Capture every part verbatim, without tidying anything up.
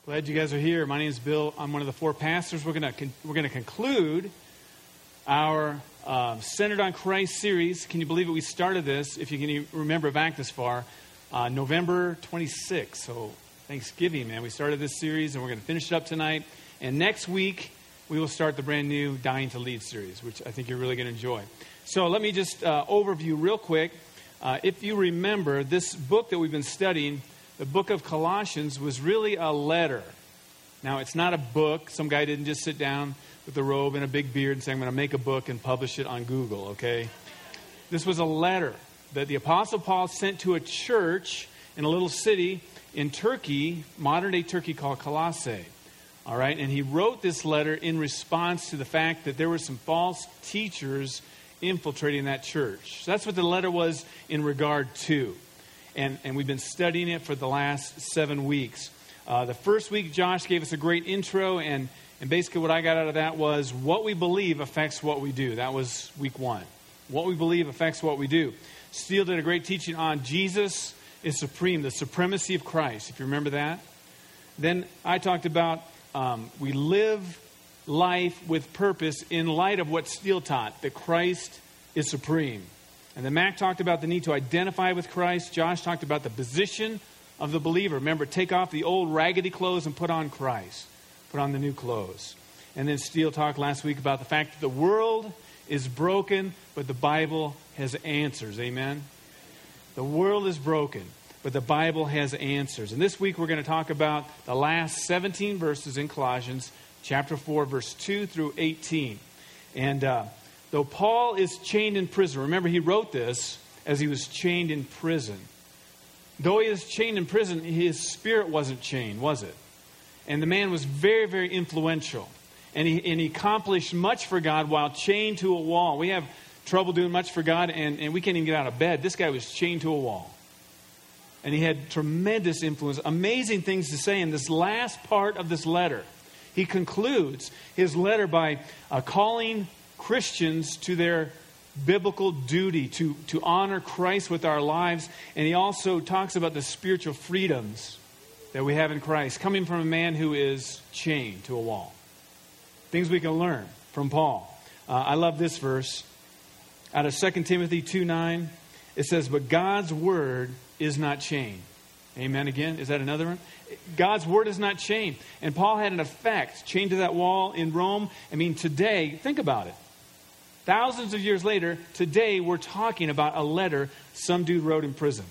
Glad you guys are here. My name is Bill. I'm one of the four pastors. We're going to con- we're going to conclude our uh, Centered on Christ series. Can you believe it? We started this, if you can remember back this far, uh, November twenty-sixth. So Thanksgiving, man. We started this series, and we're going to finish it up tonight. And next week, we will start the brand new Dying to Lead series, which I think you're really going to enjoy. So let me just uh, overview real quick. Uh, if you remember, this book that we've been studying, the book of Colossians, was really a letter. Now, it's not a book. Some guy didn't just sit down with a robe and a big beard and say, I'm going to make a book and publish it on Google, okay? This was a letter that the Apostle Paul sent to a church in a little city in Turkey, modern-day Turkey, called Colossae. All right? And he wrote this letter in response to the fact that there were some false teachers infiltrating that church. So that's what the letter was in regard to. And, and we've been studying it for the last seven weeks. Uh, the first week, Josh gave us a great intro, and, and basically what I got out of that was what we believe affects what we do. That was week one. What we believe affects what we do. Steele did a great teaching on Jesus is supreme, the supremacy of Christ, if you remember that. Then I talked about um, we live life with purpose in light of what Steele taught, that Christ is supreme. And then Mac talked about the need to identify with Christ. Josh talked about the position of the believer. Remember, take off the old raggedy clothes and put on Christ. Put on the new clothes. And then Steele talked last week about the fact that the world is broken, but the Bible has answers. Amen? The world is broken, but the Bible has answers. And this week we're going to talk about the last seventeen verses in Colossians chapter four, verse two through eighteen. And uh, though Paul is chained in prison, remember he wrote this as he was chained in prison. Though he is chained in prison, his spirit wasn't chained, was it? And the man was very, very influential. And he, and he accomplished much for God while chained to a wall. We have trouble doing much for God, and, and we can't even get out of bed. This guy was chained to a wall. And he had tremendous influence, amazing things to say in this last part of this letter. He concludes his letter by uh, calling Christians to their biblical duty to, to honor Christ with our lives. And he also talks about the spiritual freedoms that we have in Christ, coming from a man who is chained to a wall. Things we can learn from Paul. Uh, I love this verse. Out of Second Timothy two nine, it says, but God's word is not chained. Amen again. Is that another one? God's word is not chained. And Paul had an effect, chained to that wall in Rome. I mean, today, think about it. Thousands of years later, today we're talking about a letter some dude wrote in prison.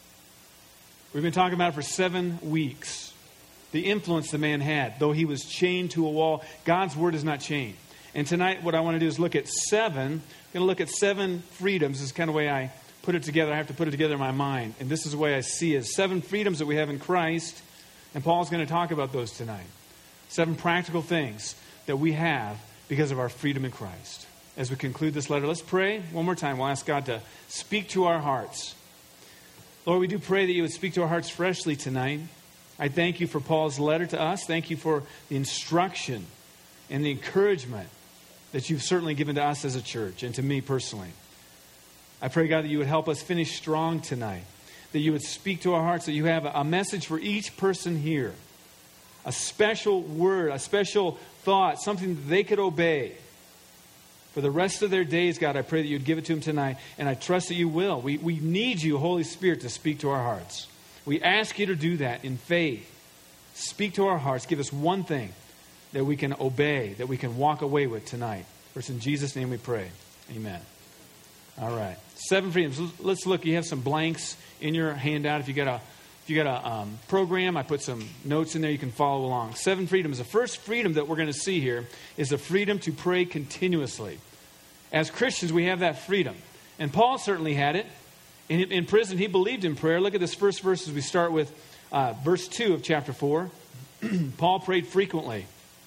We've been talking about it for seven weeks. The influence the man had, though he was chained to a wall. God's word is not chained. And tonight what I want to do is look at seven. I'm going to look at seven freedoms. This is kind of the way I put it together. I have to put it together in my mind. And this is the way I see it. Seven freedoms that we have in Christ. And Paul's going to talk about those tonight. Seven practical things that we have because of our freedom in Christ. As we conclude this letter, let's pray one more time. We'll ask God to speak to our hearts. Lord, we do pray that you would speak to our hearts freshly tonight. I thank you for Paul's letter to us. Thank you for the instruction and the encouragement that you've certainly given to us as a church and to me personally. I pray, God, that you would help us finish strong tonight. That you would speak to our hearts, that you have a message for each person here. A special word, a special thought, something that they could obey. For the rest of their days, God, I pray that you'd give it to them tonight. And I trust that you will. We, we need you, Holy Spirit, to speak to our hearts. We ask you to do that in faith. Speak to our hearts. Give us one thing that we can obey, that we can walk away with tonight. First, in Jesus' name we pray. Amen. All right. Seven freedoms. Let's look. You have some blanks in your handout. If you got a, if you got a um, program, I put some notes in there. You can follow along. Seven freedoms. The first freedom that we're going to see here is the freedom to pray continuously. As Christians, we have that freedom. And Paul certainly had it. In, in prison, he believed in prayer. Look at this first verse as we start with uh, verse two of chapter four. Paul prayed frequently.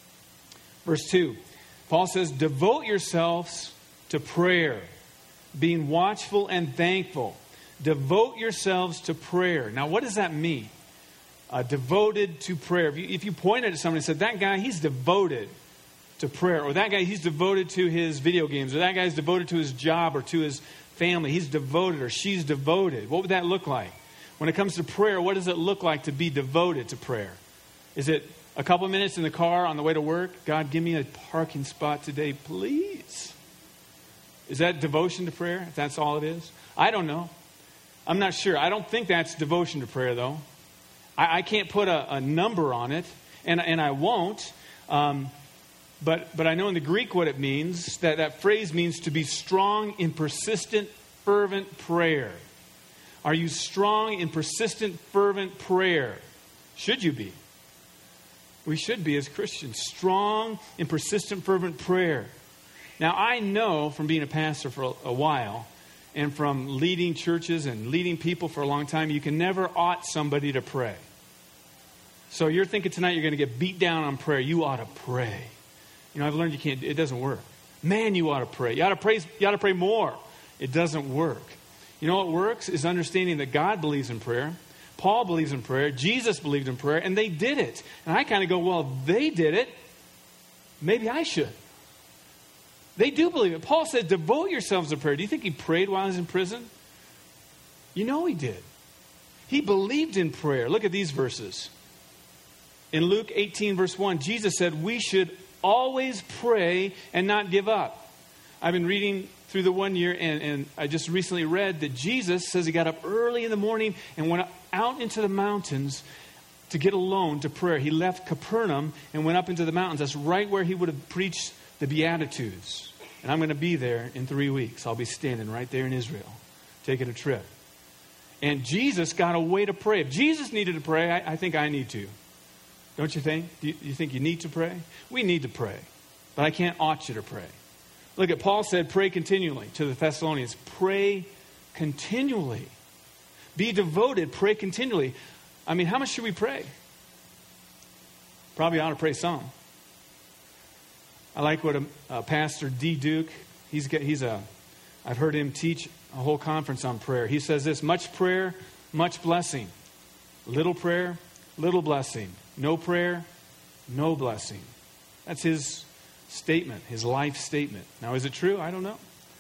Verse two. Paul says, devote yourselves to prayer, being watchful and thankful. Devote yourselves to prayer. Now, what does that mean? Uh, devoted to prayer. If you, if you pointed at somebody and said, that guy, he's devoted to prayer. Or that guy, he's devoted to his video games. Or that guy's devoted to his job or to his family. He's devoted or she's devoted. What would that look like? When it comes to prayer, what does it look like to be devoted to prayer? Is it a couple minutes in the car on the way to work? God, give me a parking spot today, please. Is that devotion to prayer, if that's all it is? I don't know. I'm not sure. I don't think that's devotion to prayer, though. I, I can't put a, a number on it, and, and I won't. Um, but, but I know in the Greek what it means. That, that phrase means to be strong in persistent, fervent prayer. Are you strong in persistent, fervent prayer? Should you be? We should be as Christians. Strong in persistent, fervent prayer. Now, I know from being a pastor for a, a while and from leading churches and leading people for a long time, you can never ought somebody to pray. So you're thinking tonight you're going to get beat down on prayer. You ought to pray. You know, I've learned you can't, it doesn't work. Man, you ought to pray. You ought to pray, you ought to pray more. It doesn't work. You know what works is understanding that God believes in prayer. Paul believes in prayer. Jesus believed in prayer, and they did it. And I kind of go, well, they did it. Maybe I should. They do believe it. Paul said, devote yourselves to prayer. Do you think he prayed while he was in prison? You know he did. He believed in prayer. Look at these verses. In Luke eighteen, verse one, Jesus said, we should always pray and not give up. I've been reading through the one year, and, and I just recently read that Jesus says he got up early in the morning and went out into the mountains to get alone to prayer. He left Capernaum and went up into the mountains. That's right where he would have preached the Beatitudes. And I'm going to be there in three weeks. I'll be standing right there in Israel, taking a trip. And Jesus got a way to pray. If Jesus needed to pray, I, I think I need to. Don't you think? Do you, you think you need to pray? We need to pray. But I can't ought you to pray. Look at Paul said, pray continually to the Thessalonians. Pray continually. Be devoted. Pray continually. I mean, how much should we pray? Probably ought to pray some. I like what a, a pastor D. Duke, he's got, he's a, I've heard him teach a whole conference on prayer. He says this, much prayer, much blessing. Little prayer, little blessing. No prayer, no blessing. That's his statement, his life statement. Now, is it true? I don't know.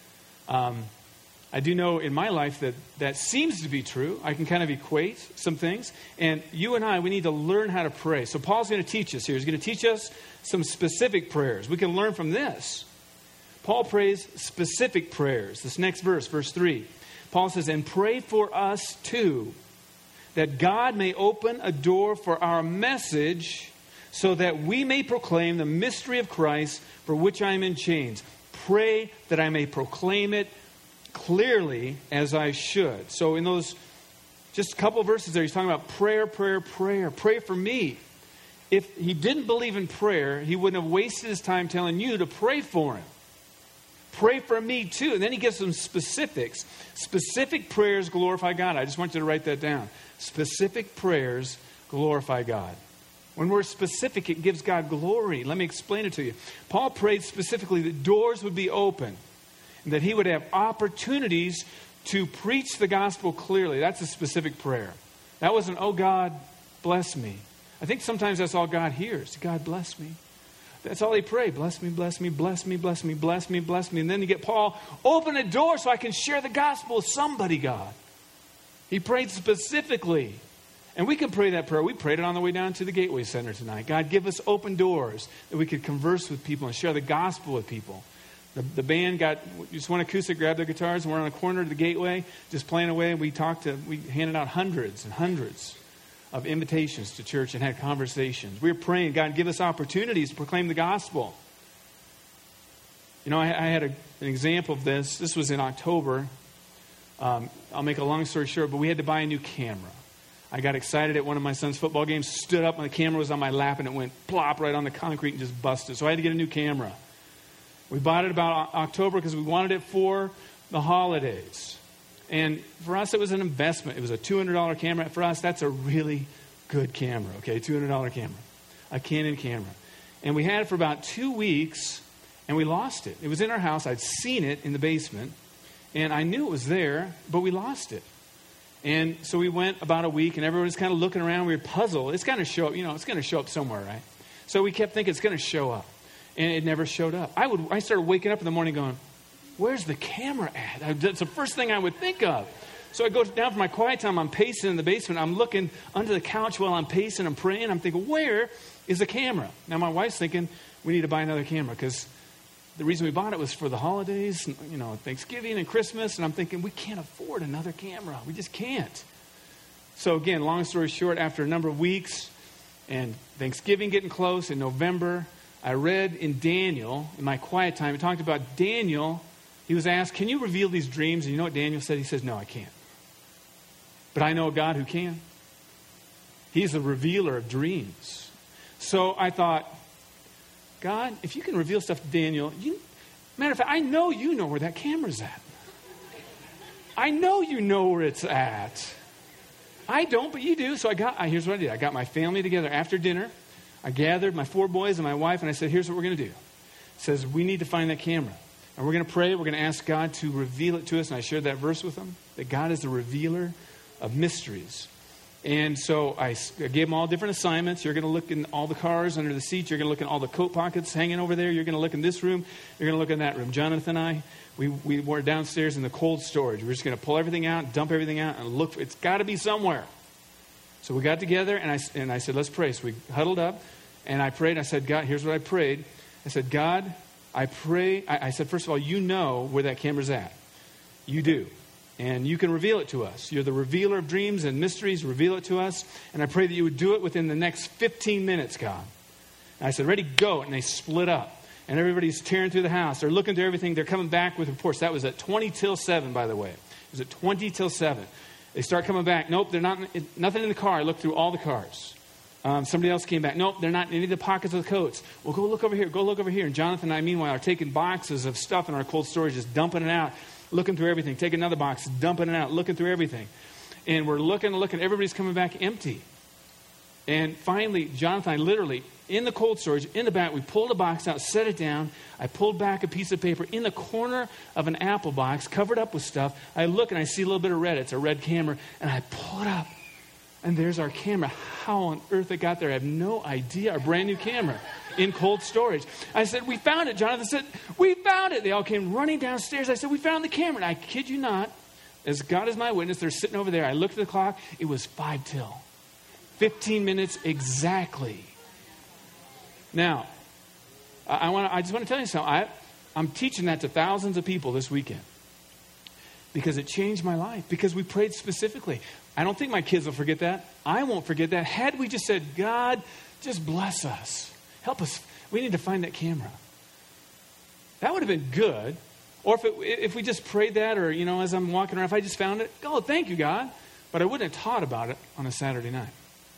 Um, I do know in my life that that seems to be true. I can kind of equate some things. And you and I, we need to learn how to pray. So Paul's going to teach us here. He's going to teach us some specific prayers. We can learn from this. Paul prays specific prayers. This next verse, verse three. Paul says, and pray for us too, that God may open a door for our message so that we may proclaim the mystery of Christ for which I am in chains. Pray that I may proclaim it clearly as I should. So in those, just a couple of verses there, he's talking about prayer, prayer, prayer. Pray for me. If he didn't believe in prayer, he wouldn't have wasted his time telling you to pray for him. Pray for me too. And then he gives some specifics. Specific prayers glorify God. I just want you to write that down. Specific prayers glorify God. When we're specific, it gives God glory. Let me explain it to you. Paul prayed specifically that doors would be open and that he would have opportunities to preach the gospel clearly. That's a specific prayer. That wasn't, oh God, bless me. I think sometimes that's all God hears. God bless me. That's all he prayed. Bless me, bless me, bless me, bless me, bless me, bless me. And then you get Paul, open a door so I can share the gospel with somebody, God. He prayed specifically. And we can pray that prayer. We prayed it on the way down to the Gateway Center tonight. God, give us open doors that we could converse with people and share the gospel with people. The, the band got just one acoustic, grabbed their guitars, and we're on a corner of the Gateway, just playing away. And we talked to, we handed out hundreds and hundreds of invitations to church and had conversations. We were praying, God, give us opportunities to proclaim the gospel. You know, I, I had a, an example of this. This was in October. Um, I'll make a long story short, but we had to buy a new camera. I got excited at one of my son's football games, stood up, and the camera was on my lap, and it went plop right on the concrete and just busted. So I had to get a new camera. We bought it about October because we wanted it for the holidays. And for us, it was an investment. It was a two hundred dollars camera. For us, that's a really good camera, okay? two hundred dollars camera, a Canon camera. And we had it for about two weeks, and we lost it. It was in our house. I'd seen it in the basement, and I knew it was there, but we lost it. And so we went about a week, and everyone was kind of looking around. We were puzzled. It's going to show up, you know, it's going to show up somewhere, right? So we kept thinking it's going to show up, and it never showed up. I would, I started waking up in the morning going, where's the camera at? That's the first thing I would think of. So I go down for my quiet time. I'm pacing in the basement. I'm looking under the couch while I'm pacing. I'm praying. I'm thinking, where is the camera? Now, my wife's thinking, we need to buy another camera because the reason we bought it was for the holidays, you know, Thanksgiving and Christmas. And I'm thinking, we can't afford another camera. We just can't. So again, long story short, after a number of weeks and Thanksgiving getting close in November, I read in Daniel, in my quiet time, it talked about Daniel. He was asked, can you reveal these dreams? And you know what Daniel said? He says, no, I can't. But I know a God who can. He's the revealer of dreams. So I thought, God, if you can reveal stuff to Daniel, you, matter of fact, I know you know where that camera's at. I know you know where it's at. I don't, but you do. So I got, here's what I did. I got my family together after dinner. I gathered my four boys and my wife, and I said, here's what we're going to do. It says, we need to find that camera. And we're going to pray. We're going to ask God to reveal it to us. And I shared that verse with them, that God is the revealer of mysteries. And so I gave them all different assignments. You're going to look in all the cars under the seats. You're going to look in all the coat pockets hanging over there. You're going to look in this room. You're going to look in that room. Jonathan and I, we, we were downstairs in the cold storage. We're just going to pull everything out, dump everything out, and look. It's got to be somewhere. So we got together, and I, and I said, let's pray. So we huddled up, and I prayed. I said, God, here's what I prayed. I said, God, I pray. I, I said, first of all, you know where that camera's at. You do. And you can reveal it to us. You're the revealer of dreams and mysteries. Reveal it to us. And I pray that you would do it within the next fifteen minutes, God. And I said, ready, go. And they split up. And everybody's tearing through the house. They're looking through everything. They're coming back with reports. That was at twenty till seven, by the way. It was at twenty till seven. They start coming back. Nope, they're not. Nothing in the car. I looked through all the cars. Um, somebody else came back. Nope, they're not in any of the pockets of the coats. Well, go look over here. Go look over here. And Jonathan and I, meanwhile, are taking boxes of stuff in our cold storage, just dumping it out. Looking through everything. Take another box, dumping it out, looking through everything. And we're looking and looking. Everybody's coming back empty. And finally, Jonathan and I literally, in the cold storage, in the back, we pulled a box out, set it down. I pulled back a piece of paper in the corner of an Apple box, covered up with stuff. I look and I see a little bit of red. It's a red camera. And I pull it up. And there's our camera. How on earth it got there, I have no idea. Our brand new camera in cold storage. I said, we found it. Jonathan said, we found it. They all came running downstairs. I said, we found the camera. And I kid you not, as God is my witness, they're sitting over there. I looked at the clock. It was five till. fifteen minutes exactly. Now, I, I, wanna, I just want to tell you something. I, I'm teaching that to thousands of people this weekend. Because it changed my life. Because we prayed specifically. I don't think my kids will forget that. I won't forget that. Had we just said, God, just bless us. Help us. We need to find that camera. That would have been good. Or if it, if we just prayed that, or, you know, as I'm walking around, if I just found it, oh, thank you, God. But I wouldn't have taught about it on a Saturday night.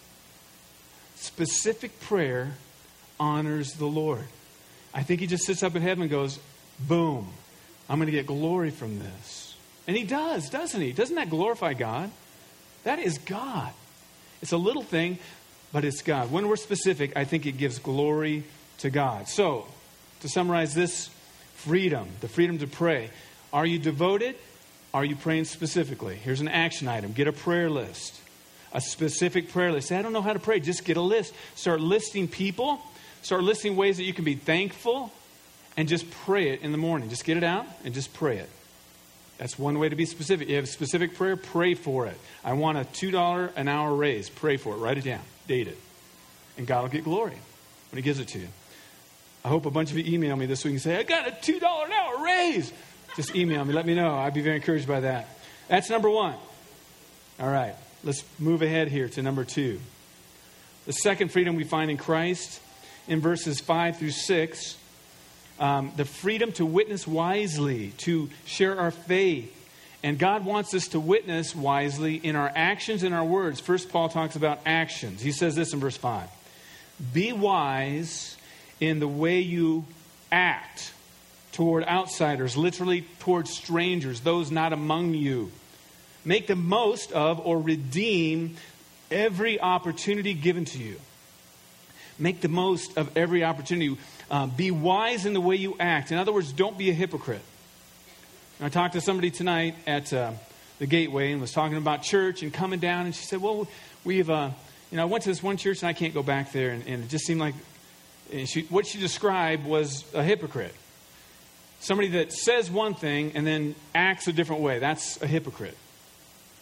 Specific prayer honors the Lord. I think he just sits up in heaven and goes, boom, I'm going to get glory from this. And he does, doesn't he? Doesn't that glorify God? That is God. It's a little thing, but it's God. When we're specific, I think it gives glory to God. So, to summarize this freedom, the freedom to pray. Are you devoted? Are you praying specifically? Here's an action item. Get a prayer list. A specific prayer list. Say, I don't know how to pray. Just get a list. Start listing people. Start listing ways that you can be thankful. And just pray it in the morning. Just get it out and just pray it. That's one way to be specific. You have a specific prayer, pray for it. I want a two dollars an hour raise. Pray for it. Write it down. Date it. And God will get glory when he gives it to you. I hope a bunch of you email me this week and say, I got a two dollars an hour raise. Just email me. Let me know. I'd be very encouraged by that. That's number one. All right. Let's move ahead here to number two. The second freedom we find in Christ in verses five through six. Um, the freedom to witness wisely, to share our faith. And God wants us to witness wisely in our actions and our words. First, Paul talks about actions. He says this in verse five. Be wise in the way you act toward outsiders, literally toward strangers, those not among you. Make the most of or redeem every opportunity given to you. Make the most of every opportunity. Uh, be wise in the way you act. In other words, don't be a hypocrite. I talked to somebody tonight at uh, the Gateway and was talking about church and coming down. And she said, well, we've, uh, you know, I went to this one church and I can't go back there. And, and it just seemed like and she, what she described was a hypocrite. Somebody that says one thing and then acts a different way. That's a hypocrite.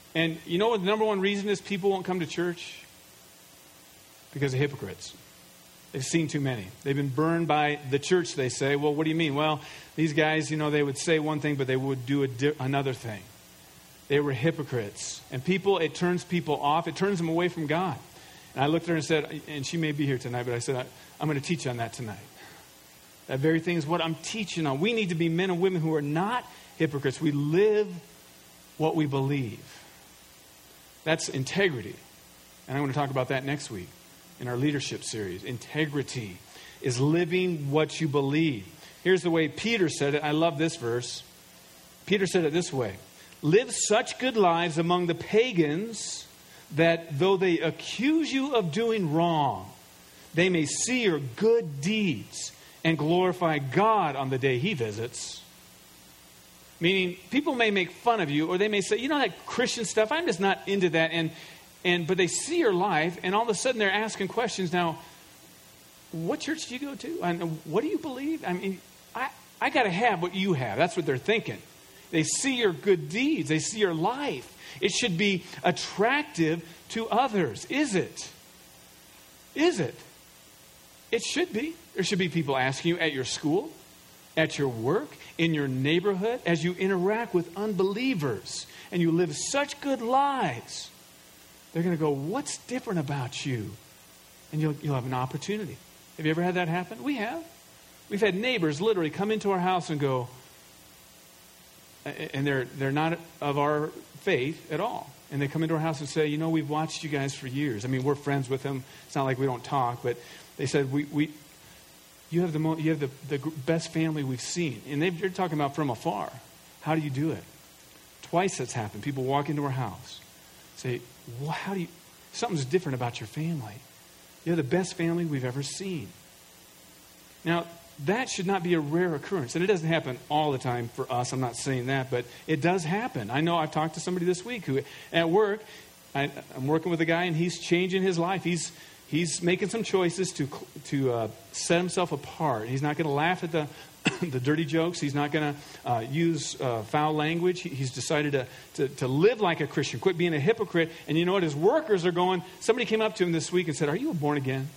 And you know what the number one reason is people won't come to church? Because of hypocrites. They've seen too many. They've been burned by the church, they say. Well, what do you mean? Well, these guys, you know, they would say one thing, but they would do a di- another thing. They were hypocrites. And people, it turns people off. It turns them away from God. And I looked at her and said, and she may be here tonight, but I said, I, I'm going to teach on that tonight. That very thing is what I'm teaching on. We need to be men and women who are not hypocrites. We live what we believe. That's integrity. And I'm going to talk about that next week in our leadership series. Integrity is living what you believe. Here's the way Peter said it. I love this verse. Peter said it this way. Live such good lives among the pagans that though they accuse you of doing wrong, they may see your good deeds and glorify God on the day He visits. Meaning, people may make fun of you, or they may say, you know, that Christian stuff, I'm just not into that. And and but they see your life, and all of a sudden they're asking questions. Now, what church do you go to? And what do you believe? I mean, I, I got to have what you have. That's what they're thinking. They see your good deeds. They see your life. It should be attractive to others. Is it? Is it? It should be. There should be people asking you at your school, at your work, in your neighborhood, as you interact with unbelievers and you live such good lives. They're going to go, what's different about you? And you'll, you'll have an opportunity. Have you ever had that happen? We have. We've had neighbors literally come into our house and go, and they're they're not of our faith at all. And they come into our house and say, you know, we've watched you guys for years. I mean, we're friends with them. It's not like we don't talk, but they said, we, we you have the mo- you have the, the best family we've seen. And they, they're talking about from afar. How do you do it? Twice that's happened. People walk into our house, say, well, how do you, something's different about your family. You're the best family we've ever seen. Now, that should not be a rare occurrence. And it doesn't happen all the time for us. I'm not saying that, but it does happen. I know I've talked to somebody this week who, at work, I, I'm working with a guy and he's changing his life. He's he's making some choices to to uh, set himself apart. He's not going to laugh at the the dirty jokes. He's not going to uh, use uh, foul language. He, he's decided to, to to live like a Christian, quit being a hypocrite. And you know what? His workers are going, somebody came up to him this week and said, are you born again?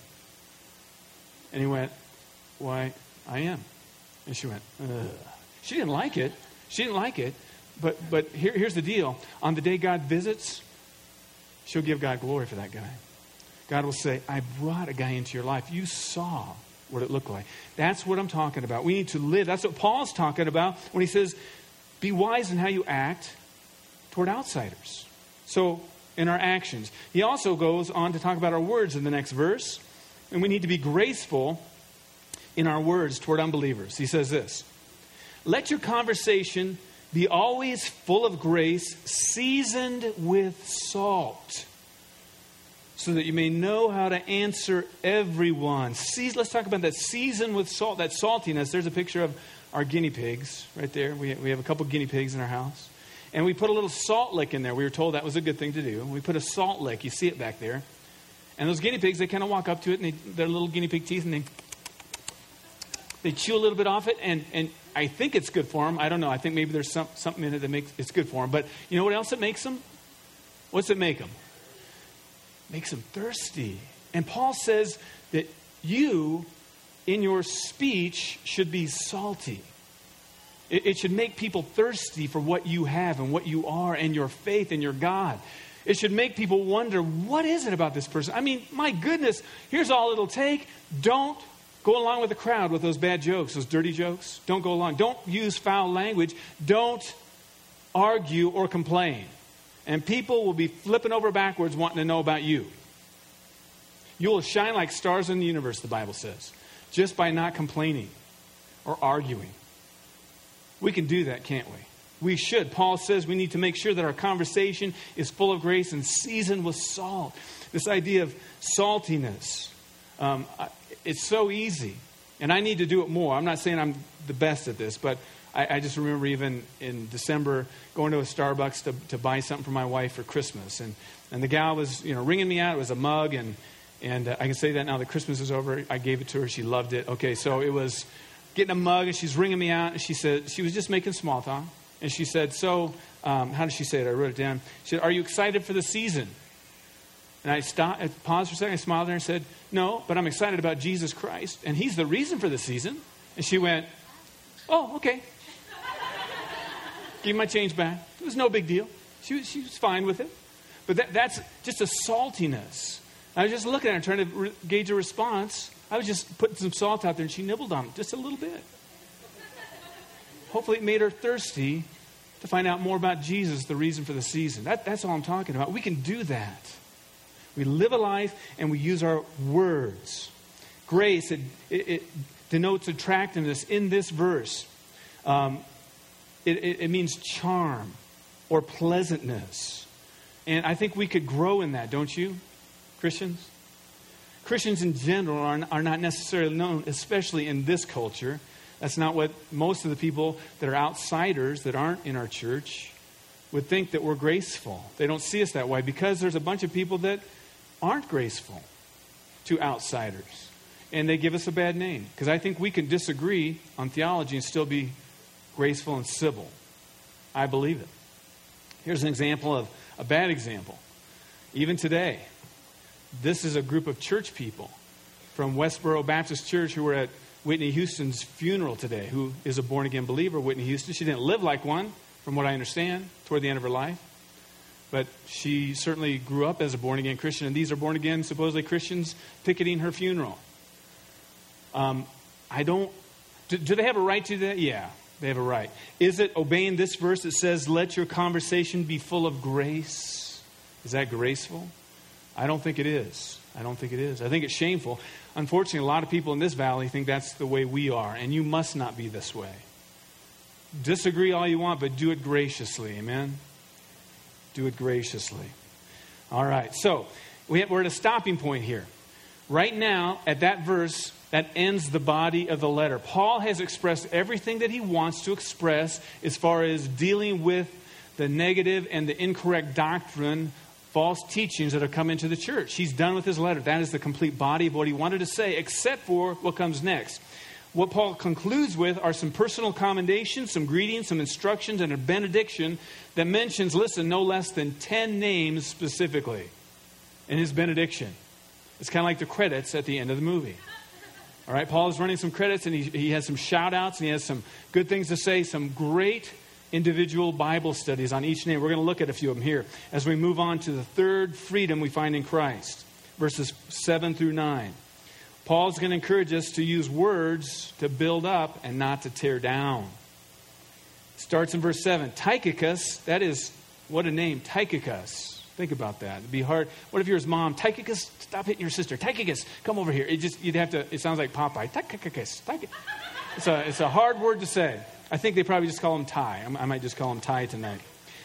And he went, why, I am. And she went, ugh. She didn't like it. She didn't like it. But but here, here's the deal. On the day God visits, she'll give God glory for that guy. God will say, I brought a guy into your life. You saw what it looked like. That's what I'm talking about. We need to live. That's what Paul's talking about when he says, be wise in how you act toward outsiders. So in our actions. He also goes on to talk about our words in the next verse. And we need to be graceful in our words toward unbelievers. He says this, let your conversation be always full of grace, seasoned with salt, so that you may know how to answer everyone. See, let's talk about that seasoned with salt, that saltiness. There's a picture of our guinea pigs right there. We, we have a couple guinea pigs in our house. And we put a little salt lick in there. We were told that was a good thing to do. We put a salt lick. You see it back there. And those guinea pigs, they kind of walk up to it, and they, their little guinea pig teeth, and they they chew a little bit off it. And, and I think it's good for them. I don't know. I think maybe there's some, something in it that makes it's good for them. But you know what else it makes them? What's it make them? Makes them thirsty. And Paul says that you, in your speech, should be salty. It, it should make people thirsty for what you have and what you are and your faith and your God. It should make people wonder, what is it about this person? I mean, my goodness, here's all it'll take. Don't go along with the crowd with those bad jokes, those dirty jokes. Don't go along. Don't use foul language. Don't argue or complain. And people will be flipping over backwards wanting to know about you. You will shine like stars in the universe, the Bible says, just by not complaining or arguing. We can do that, can't we? We should. Paul says we need to make sure that our conversation is full of grace and seasoned with salt. This idea of saltiness. Um, it's so easy. And I need to do it more. I'm not saying I'm the best at this, but I, I just remember even in December going to a Starbucks to, to buy something for my wife for Christmas. And, and the gal was, you know, ringing me out. It was a mug. And, and uh, I can say that now that Christmas is over. I gave it to her. She loved it. Okay, so it was getting a mug, and she's ringing me out. And she said, she was just making small talk. And she said, so um, how did she say it? I wrote it down. She said, are you excited for the season? And I stopped, I paused for a second, I smiled at her and said, no, but I'm excited about Jesus Christ. And he's the reason for the season. And she went, oh, okay. Give my change back. It was no big deal. She was, she was fine with it. But that, that's just a saltiness. I was just looking at her, trying to re- gauge a response. I was just putting some salt out there, and she nibbled on it just a little bit. Hopefully it made her thirsty to find out more about Jesus, the reason for the season. That, that's all I'm talking about. We can do that. We live a life, and we use our words. Grace, it, it, it denotes attractiveness in this verse. Um, it, it, it means charm or pleasantness. And I think we could grow in that, don't you, Christians? Christians in general are, are not necessarily known, especially in this culture. That's not what most of the people that are outsiders, that aren't in our church, would think, that we're graceful. They don't see us that way because there's a bunch of people that aren't graceful to outsiders. And they give us a bad name. Because I think we can disagree on theology and still be graceful and civil. I believe it. Here's an example of a bad example. Even today, this is a group of church people from Westboro Baptist Church who were at Whitney Houston's funeral today, who is a born-again believer, Whitney Houston. She didn't live like one, from what I understand, toward the end of her life. But she certainly grew up as a born-again Christian, and these are born-again, supposedly Christians, picketing her funeral. Um, I don't... Do, do they have a right to that? Yeah, they have a right. Is it obeying this verse that says, let your conversation be full of grace? Is that graceful? I don't think it is. I don't think it is. I think it's shameful. Unfortunately, a lot of people in this valley think that's the way we are, and you must not be this way. Disagree all you want, but do it graciously. Amen? Do it graciously. All right, so we have, we're at a stopping point here. Right now, at that verse, that ends the body of the letter. Paul has expressed everything that he wants to express as far as dealing with the negative and the incorrect doctrine, false teachings that have come into the church. He's done with his letter. That is the complete body of what he wanted to say, except for what comes next. What Paul concludes with are some personal commendations, some greetings, some instructions, and a benediction that mentions, listen, no less than ten names specifically in his benediction. It's kind of like the credits at the end of the movie. All right, Paul is running some credits, and he, he has some shout-outs, and he has some good things to say, some great individual Bible studies on each name. We're going to look at a few of them here as we move on to the third freedom we find in Christ, verses seven through nine. Paul's going to encourage us to use words to build up and not to tear down. Starts in verse seven. Tychicus, that is, what a name, Tychicus. Think about that. It'd be hard. What if you're his mom? Tychicus, stop hitting your sister. Tychicus, come over here. It just, you'd have to, it sounds like Popeye. Tychicus, Tychicus. It's a, it's a hard word to say. I think they probably just call him Ty. I might just call him Ty tonight.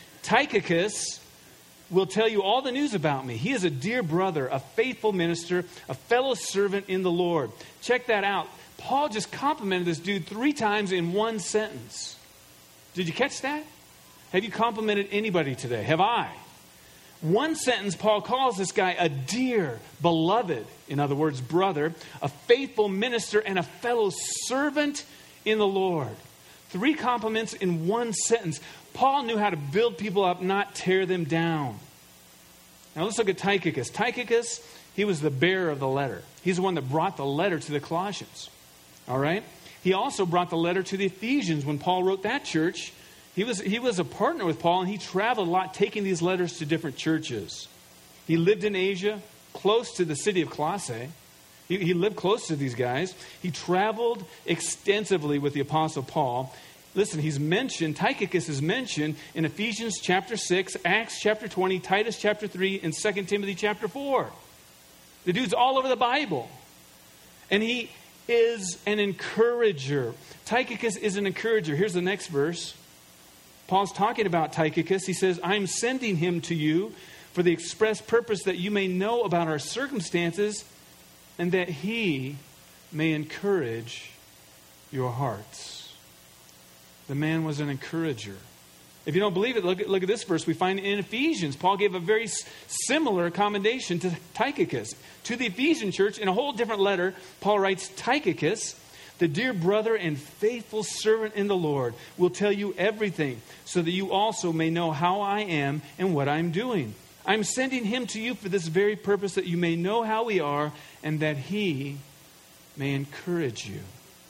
Tychicus will tell you all the news about me. He is a dear brother, a faithful minister, a fellow servant in the Lord. Check that out. Paul just complimented this dude three times in one sentence. Did you catch that? Have you complimented anybody today? Have I? One sentence, Paul calls this guy a dear, beloved, in other words, brother, a faithful minister, and a fellow servant in the Lord. Three compliments in one sentence. Paul knew how to build people up, not tear them down. Now let's look at Tychicus. Tychicus, he was the bearer of the letter. He's the one that brought the letter to the Colossians. All right? He also brought the letter to the Ephesians when Paul wrote that church. He was, he was a partner with Paul, and he traveled a lot taking these letters to different churches. He lived in Asia, close to the city of Colossae. He, he lived close to these guys. He traveled extensively with the Apostle Paul. Listen, he's mentioned, Tychicus is mentioned in Ephesians chapter six, Acts chapter twenty, Titus chapter three, and Second Timothy chapter four. The dude's all over the Bible. And he is an encourager. Tychicus is an encourager. Here's the next verse. Paul's talking about Tychicus. He says, I'm sending him to you for the express purpose that you may know about our circumstances and that he may encourage your hearts. The man was an encourager. If you don't believe it, look at, look at this verse. We find in Ephesians, Paul gave a very similar commendation to Tychicus. To the Ephesian church, in a whole different letter, Paul writes, Tychicus, The dear brother and faithful servant in the Lord will tell you everything, so that you also may know how I am and what I'm doing. I'm sending him to you for this very purpose, that you may know how we are and that he may encourage you.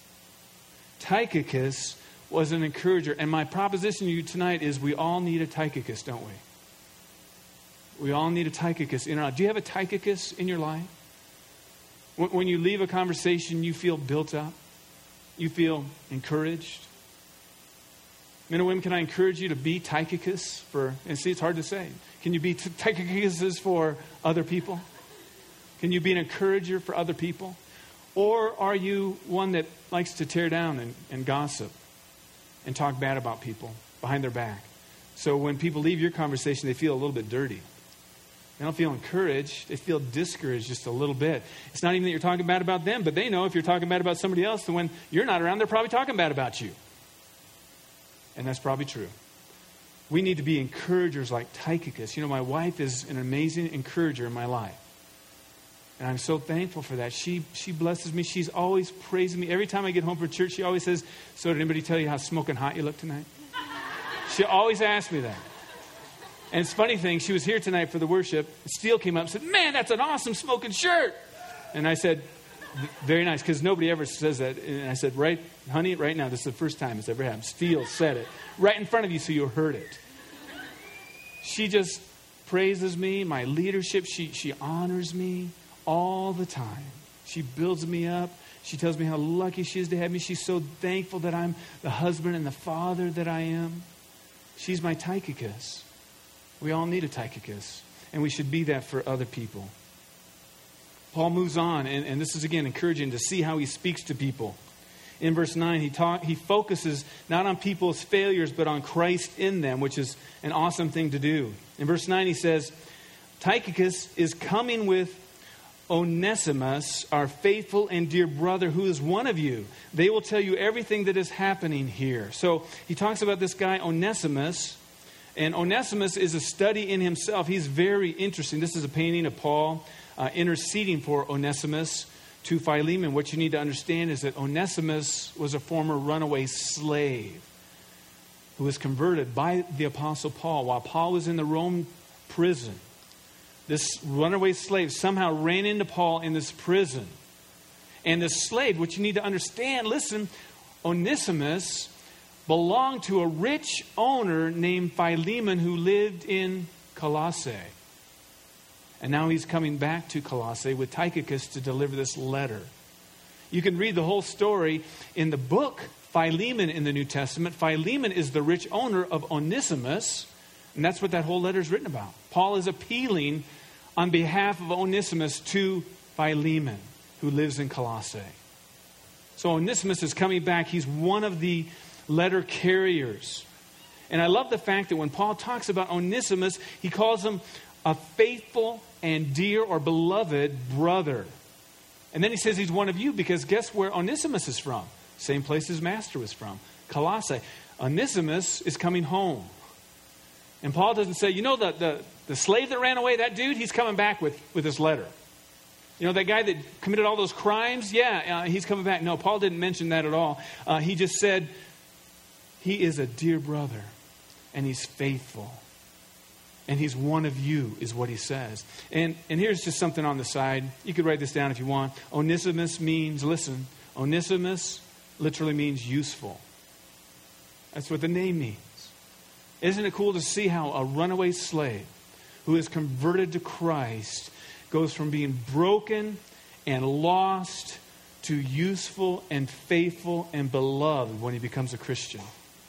Tychicus was an encourager. And my proposition to you tonight is we all need a Tychicus, don't we? We all need a Tychicus in our life. Do you have a Tychicus in your life? When you leave a conversation, you feel built up. You feel encouraged. Men and women, can I encourage you to be Tychicus for, and see, it's hard to say. Can you be Tychicuses for other people? Can you be an encourager for other people? Or are you one that likes to tear down and, and gossip and talk bad about people behind their back? So when people leave your conversation, they feel a little bit dirty. They don't feel encouraged. They feel discouraged just a little bit. It's not even that you're talking bad about them, but they know if you're talking bad about somebody else, then when you're not around, they're probably talking bad about you. And that's probably true. We need to be encouragers like Tychicus. You know, my wife is an amazing encourager in my life. And I'm so thankful for that. She she blesses me. She's always praising me. Every time I get home from church, she always says, "So did anybody tell you how smoking hot you look tonight?" She always asks me that. And it's a funny thing, she was here tonight for the worship. Steele came up and said, "Man, that's an awesome smoking shirt." And I said, "Very nice," because nobody ever says that. And I said, "Right, honey, right now, this is the first time it's ever happened." Steele said it right in front of you so you heard it. She just praises me, my leadership. She, she honors me all the time. She builds me up. She tells me how lucky she is to have me. She's so thankful that I'm the husband and the father that I am. She's my Tychicus. We all need a Tychicus, and we should be that for other people. Paul moves on, and, and this is again encouraging to see how he speaks to people. In verse nine, he talk, he focuses not on people's failures, but on Christ in them, which is an awesome thing to do. In verse nine, he says, Tychicus is coming with Onesimus, our faithful and dear brother, who is one of you. They will tell you everything that is happening here. So he talks about this guy, Onesimus. And Onesimus is a study in himself. He's very interesting. This is a painting of Paul uh, interceding for Onesimus to Philemon. What you need to understand is that Onesimus was a former runaway slave who was converted by the Apostle Paul while Paul was in the Rome prison. This runaway slave somehow ran into Paul in this prison. And this slave, what you need to understand, listen, Onesimus belonged to a rich owner named Philemon who lived in Colossae. And now he's coming back to Colossae with Tychicus to deliver this letter. You can read the whole story in the book Philemon in the New Testament. Philemon is the rich owner of Onesimus, and that's what that whole letter is written about. Paul is appealing on behalf of Onesimus to Philemon, who lives in Colossae. So Onesimus is coming back. He's one of the letter carriers. And I love the fact that when Paul talks about Onesimus, he calls him a faithful and dear or beloved brother. And then he says he's one of you because guess where Onesimus is from? Same place his master was from, Colossae. Onesimus is coming home. And Paul doesn't say, you know, the, the, the slave that ran away, that dude, he's coming back with, with this letter. You know, that guy that committed all those crimes? Yeah, uh, he's coming back. No, Paul didn't mention that at all. Uh, he just said, he is a dear brother, and he's faithful. And he's one of you, is what he says. And, and here's just something on the side. You could write this down if you want. Onesimus means, listen, Onesimus literally means useful. That's what the name means. Isn't it cool to see how a runaway slave who is converted to Christ goes from being broken and lost to useful and faithful and beloved when he becomes a Christian?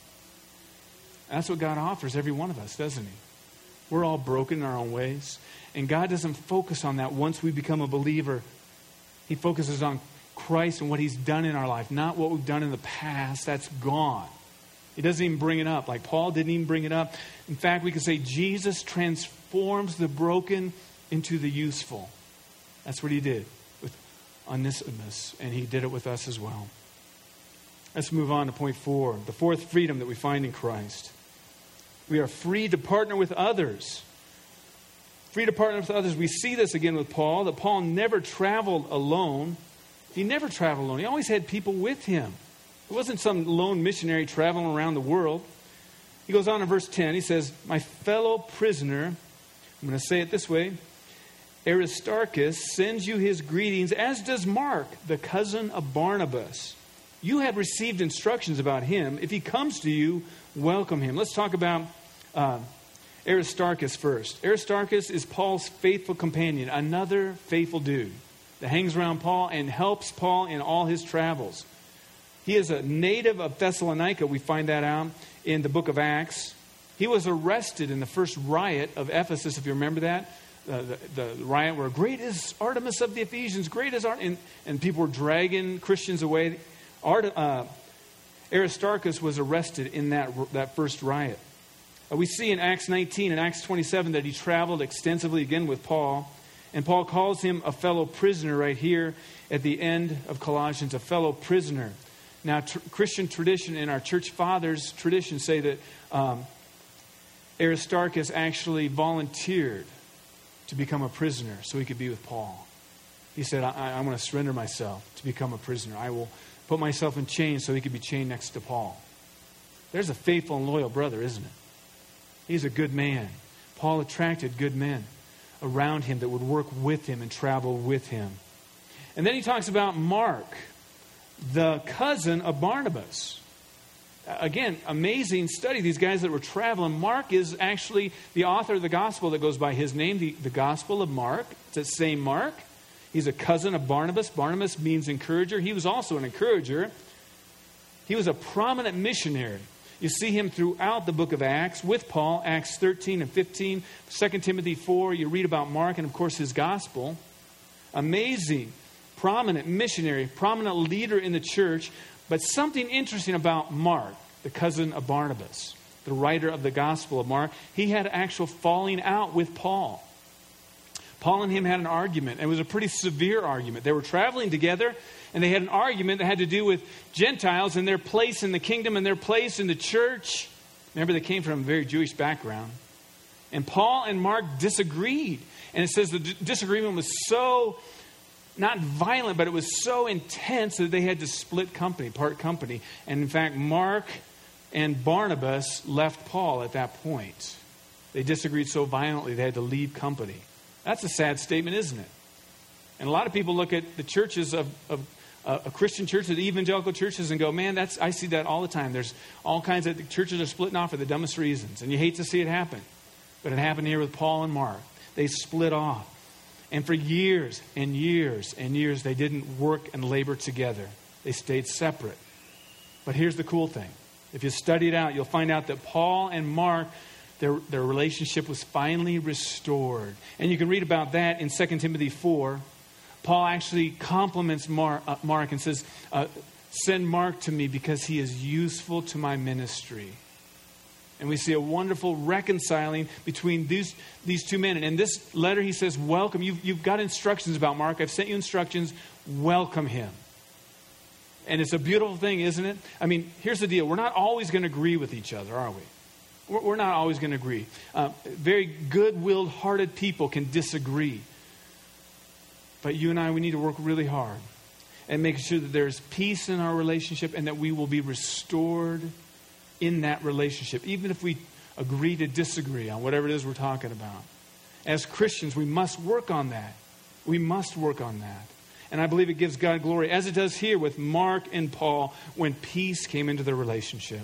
That's what God offers every one of us, doesn't he? We're all broken in our own ways. And God doesn't focus on that once we become a believer. He focuses on Christ and what he's done in our life, not what we've done in the past. That's gone. He doesn't even bring it up. Like Paul didn't even bring it up. In fact, we could say Jesus transforms the broken into the useful. That's what he did with Onesimus. And he did it with us as well. Let's move on to point four. The fourth freedom that we find in Christ. We are free to partner with others. Free to partner with others. We see this again with Paul, that Paul never traveled alone. He never traveled alone. He always had people with him. It wasn't some lone missionary traveling around the world. He goes on in verse ten. He says, my fellow prisoner, I'm going to say it this way, Aristarchus sends you his greetings, as does Mark, the cousin of Barnabas. You had received instructions about him. If he comes to you, welcome him. Let's talk about uh, Aristarchus first. Aristarchus is Paul's faithful companion, another faithful dude that hangs around Paul and helps Paul in all his travels. He is a native of Thessalonica. We find that out in the book of Acts. He was arrested in the first riot of Ephesus, if you remember that. Uh, the, the riot where great is Artemis of the Ephesians, great is Art, and, and people were dragging Christians away. Art, uh, Aristarchus was arrested in that, that first riot. Uh, we see in Acts nineteen and Acts twenty-seven that he traveled extensively again with Paul. And Paul calls him a fellow prisoner right here at the end of Colossians, a fellow prisoner. Now, tr- Christian tradition and our church fathers' tradition say that um, Aristarchus actually volunteered to become a prisoner so he could be with Paul. He said, I, I'm going to surrender myself to become a prisoner. I will put myself in chains so he could be chained next to Paul. There's a faithful and loyal brother, isn't it? He's a good man. Paul attracted good men around him that would work with him and travel with him. And then he talks about Mark, the cousin of Barnabas. Again, amazing study. These guys that were traveling. Mark is actually the author of the gospel that goes by his name, the, the Gospel of Mark. It's the same Mark. He's a cousin of Barnabas. Barnabas means encourager. He was also an encourager. He was a prominent missionary. You see him throughout the book of Acts with Paul, Acts thirteen and fifteen, Second Timothy four. You read about Mark and, of course, his gospel. Amazing, prominent missionary, prominent leader in the church. But something interesting about Mark, the cousin of Barnabas, the writer of the Gospel of Mark, he had actual falling out with Paul. Paul and him had an argument. It was a pretty severe argument. They were traveling together, and they had an argument that had to do with Gentiles and their place in the kingdom and their place in the church. Remember, they came from a very Jewish background. And Paul and Mark disagreed. And it says the d- disagreement was so... not violent, but it was so intense that they had to split company, part company. And in fact, Mark and Barnabas left Paul at that point. They disagreed so violently they had to leave company. That's a sad statement, isn't it? And a lot of people look at the churches of, of uh, a Christian church, the evangelical churches, and go, man, that's I see that all the time. There's all kinds of the churches are splitting off for the dumbest reasons. And you hate to see it happen. But it happened here with Paul and Mark. They split off. And for years and years and years, they didn't work and labor together. They stayed separate. But here's the cool thing. If you study it out, you'll find out that Paul and Mark, their, their relationship was finally restored. And you can read about that in Second Timothy four. Paul actually compliments Mark, uh, Mark and says, uh, send Mark to me because he is useful to my ministry. And we see a wonderful reconciling between these, these two men. And in this letter, he says, welcome. You've, you've got instructions about Mark. I've sent you instructions. Welcome him. And it's a beautiful thing, isn't it? I mean, here's the deal. We're not always going to agree with each other, are we? We're, we're not always going to agree. Uh, very good-willed, hearted people can disagree. But you and I, we need to work really hard and make sure that there's peace in our relationship and that we will be restored in that relationship, even if we agree to disagree on whatever it is we're talking about. As Christians, we must work on that. We must work on that. And I believe it gives God glory, as it does here with Mark and Paul, when peace came into their relationship.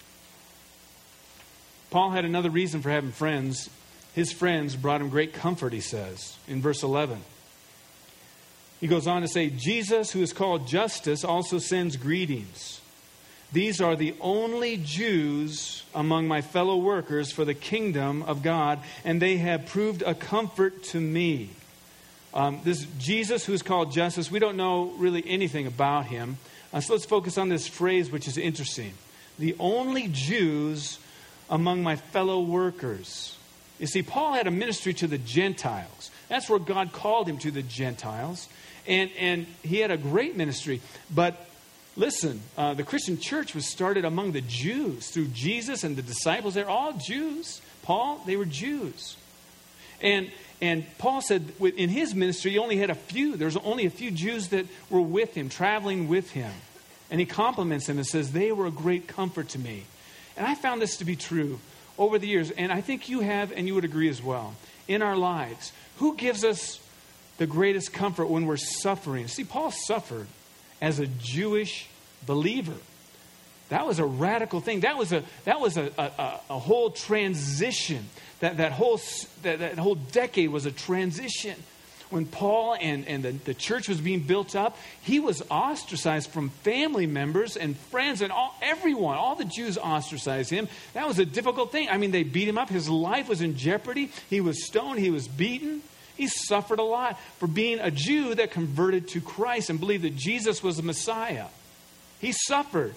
Paul had another reason for having friends. His friends brought him great comfort, he says, in verse eleven. He goes on to say, Jesus, who is called Justus, also sends greetings. These are the only Jews among my fellow workers for the kingdom of God, and they have proved a comfort to me. Um, this Jesus, who is called Justus, we don't know really anything about him. Uh, so let's focus on this phrase, which is interesting. The only Jews among my fellow workers. You see, Paul had a ministry to the Gentiles. That's where God called him, to the Gentiles. And, and he had a great ministry, but listen, uh, the Christian church was started among the Jews through Jesus and the disciples. They're all Jews. Paul, they were Jews. And And Paul said in his ministry, he only had a few. There was only a few Jews that were with him, traveling with him. And he compliments them and says, they were a great comfort to me. And I found this to be true over the years. And I think you have, and you would agree as well. In our lives, who gives us the greatest comfort when we're suffering? See, Paul suffered as a Jewish believer. That was a radical thing. That was a that was a, a, a whole transition. That that whole that, that whole decade was a transition. When Paul and, and the, the church was being built up, he was ostracized from family members and friends and all everyone. All the Jews ostracized him. That was a difficult thing. I mean, they beat him up. His life was in jeopardy. He was stoned. He was beaten. He suffered a lot for being a Jew that converted to Christ and believed that Jesus was the Messiah. He suffered.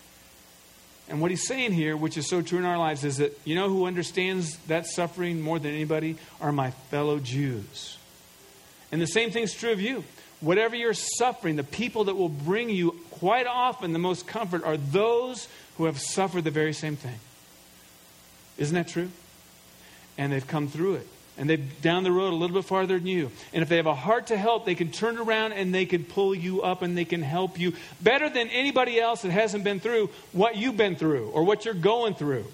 And what he's saying here, which is so true in our lives, is that, you know who understands that suffering more than anybody? Are my fellow Jews. And the same thing's true of you. Whatever you're suffering, the people that will bring you quite often the most comfort are those who have suffered the very same thing. Isn't that true? And they've come through it. And they're down the road a little bit farther than you. And if they have a heart to help, they can turn around and they can pull you up and they can help you better than anybody else that hasn't been through what you've been through or what you're going through.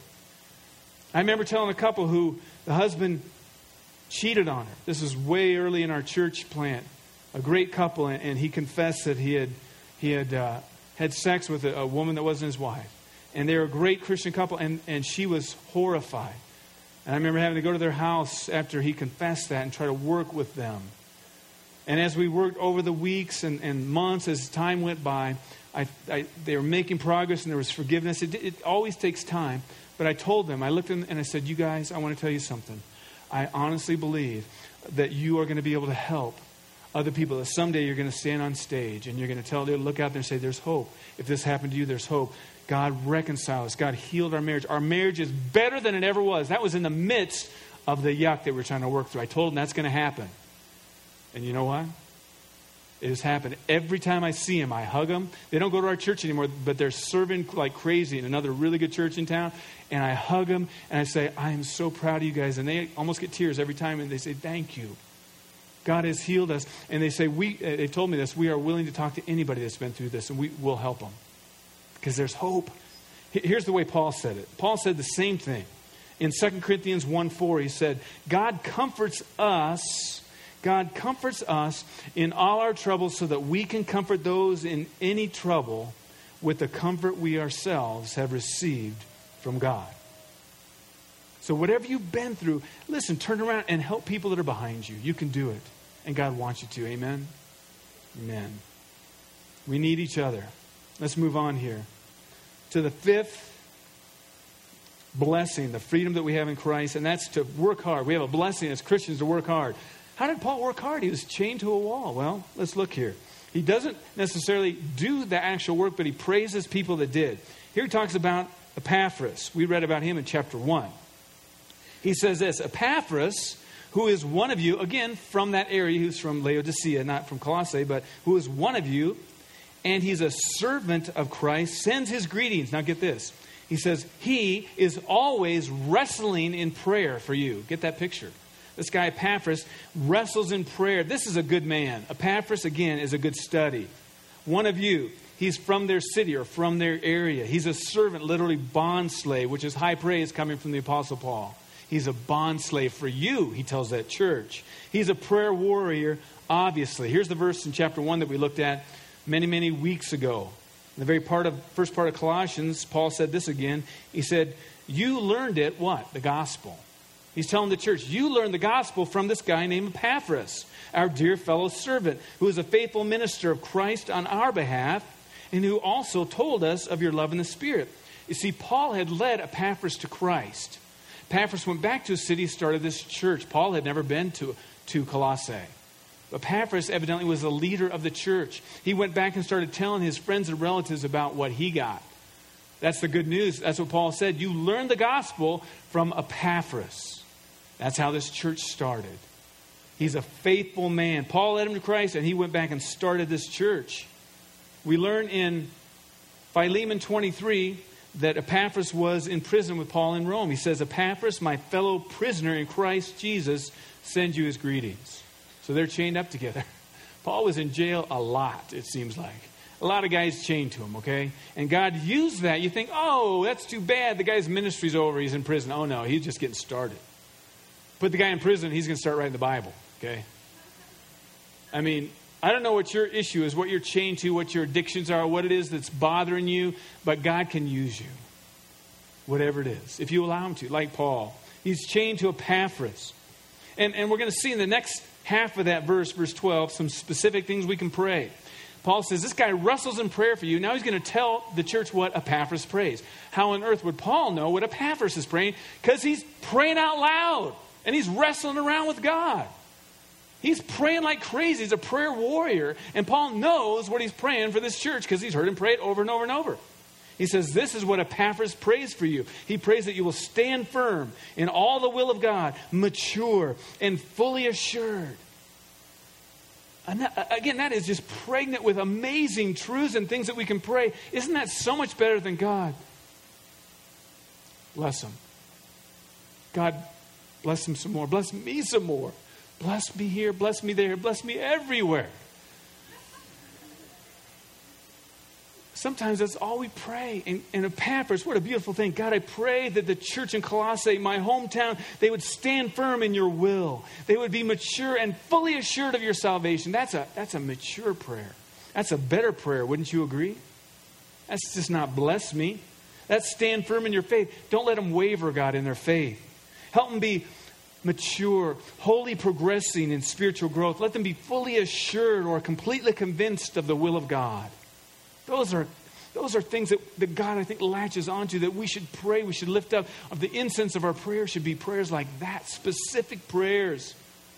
I remember telling a couple who the husband cheated on her. This was way early in our church plant. A great couple, and, and he confessed that he had he had uh, had sex with a, a woman that wasn't his wife. And they were a great Christian couple, and, and she was horrified. And I remember having to go to their house after he confessed that and try to work with them. And as we worked over the weeks and, and months, as time went by, I, I, they were making progress and there was forgiveness. It, it always takes time. But I told them, I looked at them and I said, you guys, I want to tell you something. I honestly believe that you are going to be able to help other people. That someday you're going to stand on stage and you're going to tell them, look out there and say, there's hope. If this happened to you, there's hope. God reconciled us. God healed our marriage. Our marriage is better than it ever was. That was in the midst of the yuck that we're trying to work through. I told them that's going to happen. And you know what? It has happened. Every time I see them, I hug them. They don't go to our church anymore, but they're serving like crazy in another really good church in town. And I hug them and I say, I am so proud of you guys. And they almost get tears every time. And they say, thank you. God has healed us. And they say, we. They told me this. We are willing to talk to anybody that's been through this, and we will help them. Because there's hope. Here's the way Paul said it. Paul said the same thing. In Second Corinthians one four, he said, God comforts us. God comforts us in all our troubles so that we can comfort those in any trouble with the comfort we ourselves have received from God. So whatever you've been through, listen, turn around and help people that are behind you. You can do it. And God wants you to. Amen? Amen. We need each other. Let's move on here to the fifth blessing, the freedom that we have in Christ, and that's to work hard. We have a blessing as Christians to work hard. How did Paul work hard? He was chained to a wall. Well, let's look here. He doesn't necessarily do the actual work, but he praises people that did. Here he talks about Epaphras. We read about him in chapter one. He says this, Epaphras, who is one of you, again, from that area, who's from Laodicea, not from Colossae, but who is one of you, and he's a servant of Christ, sends his greetings. Now get this. He says, he is always wrestling in prayer for you. Get that picture. This guy Epaphras wrestles in prayer. This is a good man. Epaphras, again, is a good study. One of you, he's from their city or from their area. He's a servant, literally bond slave, which is high praise coming from the Apostle Paul. He's a bond slave for you, he tells that church. He's a prayer warrior, obviously. Here's the verse in chapter one that we looked at many, many weeks ago. In the very part of first part of Colossians, Paul said this again. He said, you learned it, what? The gospel. He's telling the church, you learned the gospel from this guy named Epaphras, our dear fellow servant, who is a faithful minister of Christ on our behalf, and who also told us of your love in the Spirit. You see, Paul had led Epaphras to Christ. Epaphras went back to his city, started this church. Paul had never been to, to Colossae. Epaphras evidently was the leader of the church. He went back and started telling his friends and relatives about what he got. That's the good news. That's what Paul said. You learned the gospel from Epaphras. That's how this church started. He's a faithful man. Paul led him to Christ, and he went back and started this church. We learn in Philemon twenty-three that Epaphras was in prison with Paul in Rome. He says, Epaphras, my fellow prisoner in Christ Jesus, sends you his greetings. So they're chained up together. Paul was in jail a lot, it seems like. A lot of guys chained to him, okay? And God used that. You think, oh, that's too bad. The guy's ministry's over. He's in prison. Oh, no, he's just getting started. Put the guy in prison, he's going to start writing the Bible, okay? I mean, I don't know what your issue is, what you're chained to, what your addictions are, what it is that's bothering you, but God can use you, whatever it is, if you allow him to, like Paul. He's chained to Epaphras. And, and we're going to see in the next half of that verse, verse twelve, some specific things we can pray. Paul says, this guy wrestles in prayer for you. Now he's going to tell the church what Epaphras prays. How on earth would Paul know what Epaphras is praying? Because he's praying out loud. And he's wrestling around with God. He's praying like crazy. He's a prayer warrior. And Paul knows what he's praying for this church because he's heard him pray it over and over and over. He says, this is what Epaphras prays for you. He prays that you will stand firm in all the will of God, mature and fully assured. And that, again, that is just pregnant with amazing truths and things that we can pray. Isn't that so much better than God? Bless him. God, bless him some more. Bless me some more. Bless me here. Bless me there. Bless me everywhere. Sometimes that's all we pray. And, and Epaphras, what a beautiful thing. God, I pray that the church in Colossae, my hometown, they would stand firm in your will. They would be mature and fully assured of your salvation. That's a, that's a mature prayer. That's a better prayer. Wouldn't you agree? That's just not bless me. That's stand firm in your faith. Don't let them waver, God, in their faith. Help them be mature, wholly progressing in spiritual growth. Let them be fully assured or completely convinced of the will of God. Those are those are things that, that God, I think, latches onto, that we should pray, we should lift up. Of the incense of our prayer should be prayers like that, specific prayers.